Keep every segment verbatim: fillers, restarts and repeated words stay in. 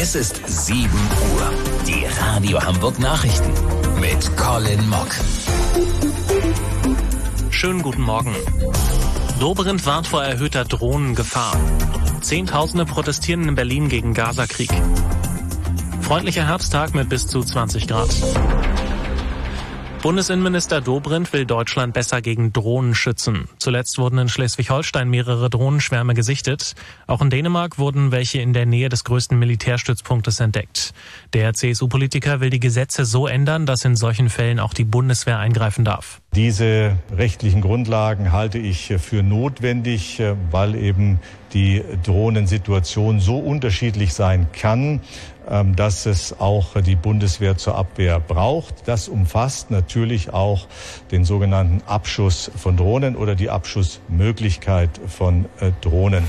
Es ist sieben Uhr. Die Radio Hamburg Nachrichten mit Colin Mock. Schönen guten Morgen. Dobrindt warnt vor erhöhter Drohnengefahr. Zehntausende protestieren in Berlin gegen Gaza-Krieg. Freundlicher Herbsttag mit bis zu zwanzig Grad. Bundesinnenminister Dobrindt will Deutschland besser gegen Drohnen schützen. Zuletzt wurden in Schleswig-Holstein mehrere Drohnenschwärme gesichtet. Auch in Dänemark wurden welche in der Nähe des größten Militärstützpunktes entdeckt. Der C S U-Politiker will die Gesetze so ändern, dass in solchen Fällen auch die Bundeswehr eingreifen darf. Diese rechtlichen Grundlagen halte ich für notwendig, weil eben die Drohnensituation so unterschiedlich sein kann, dass es auch die Bundeswehr zur Abwehr braucht. Das umfasst natürlich auch den sogenannten Abschuss von Drohnen oder die Abschussmöglichkeit von Drohnen.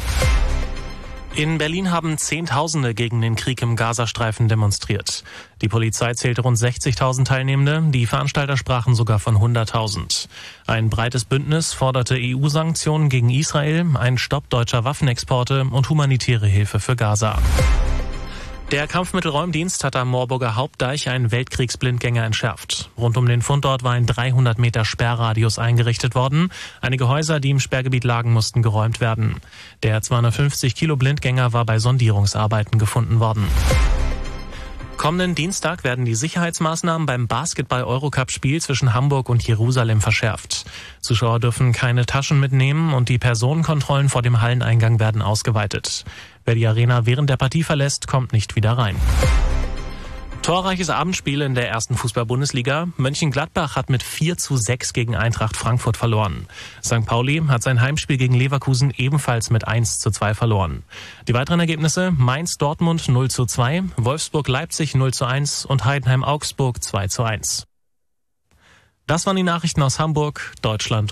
In Berlin haben Zehntausende gegen den Krieg im Gazastreifen demonstriert. Die Polizei zählte rund sechzigtausend Teilnehmende, die Veranstalter sprachen sogar von hunderttausend. Ein breites Bündnis forderte E U-Sanktionen gegen Israel, einen Stopp deutscher Waffenexporte und humanitäre Hilfe für Gaza. Der Kampfmittelräumdienst hat am Moorburger Hauptdeich einen Weltkriegsblindgänger entschärft. Rund um den Fundort war ein dreihundert Meter Sperrradius eingerichtet worden. Einige Häuser, die im Sperrgebiet lagen, mussten geräumt werden. Der zweihundertfünfzig Kilo Blindgänger war bei Sondierungsarbeiten gefunden worden. Kommenden Dienstag werden die Sicherheitsmaßnahmen beim Basketball-Eurocup-Spiel zwischen Hamburg und Jerusalem verschärft. Zuschauer dürfen keine Taschen mitnehmen und die Personenkontrollen vor dem Halleneingang werden ausgeweitet. Wer die Arena während der Partie verlässt, kommt nicht wieder rein. Torreiches Abendspiel in der ersten Fußball-Bundesliga. Mönchengladbach hat mit vier zu sechs gegen Eintracht Frankfurt verloren. Sankt Pauli hat sein Heimspiel gegen Leverkusen ebenfalls mit eins zu zwei verloren. Die weiteren Ergebnisse: Mainz-Dortmund null zu zwei, Wolfsburg-Leipzig null zu eins und Heidenheim-Augsburg zwei zu eins. Das waren die Nachrichten aus Hamburg, Deutschland.